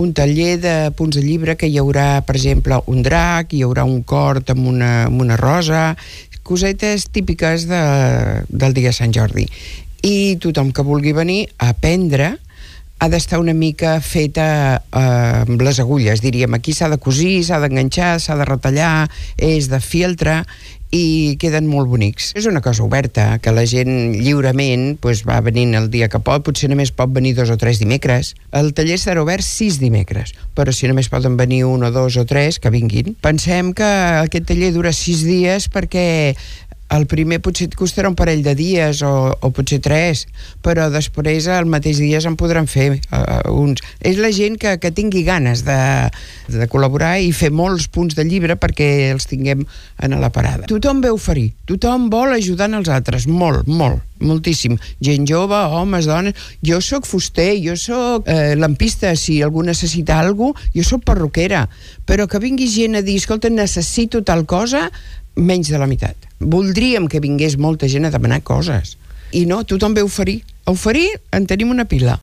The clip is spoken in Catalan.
un taller de punts de llibre que hi haurà, per exemple, un drac, hi haurà un cort amb una rosa, cosetes típiques del dia de Sant Jordi. I tothom que vulgui venir a aprendre ha d'estar una mica feta amb les agulles, diríem. Aquí s'ha de cosir, s'ha d'enganxar, s'ha de retallar, és de fieltre i queden molt bonics. És una cosa oberta, que la gent lliurement va venint el dia que pot, potser només pot venir 2 o 3 dimecres. El taller estarà obert 6 dimecres, però si només poden venir 1 o 2 o 3, que vinguin. Pensem que aquest taller dura 6 dies perquè el primer potser et costarà un parell de dies o potser 3, però després el mateix dia se'n podran fer uns. És la gent que tingui ganes de col·laborar i fer molts punts de llibre perquè els tinguem a la parada. Tothom ve a oferir, tothom vol ajudar els altres, moltíssim. Gent jove, homes, dones. Jo sóc fuster, jo sóc lampista, si algú necessita alguna cosa, jo sóc perruquera, però que vingui gent a dir, escolta, necessito tal cosa, menys de la meitat. Voldríem que vingués molta gent a demanar coses. I no, tothom ve a oferir. A oferir en tenim una pila.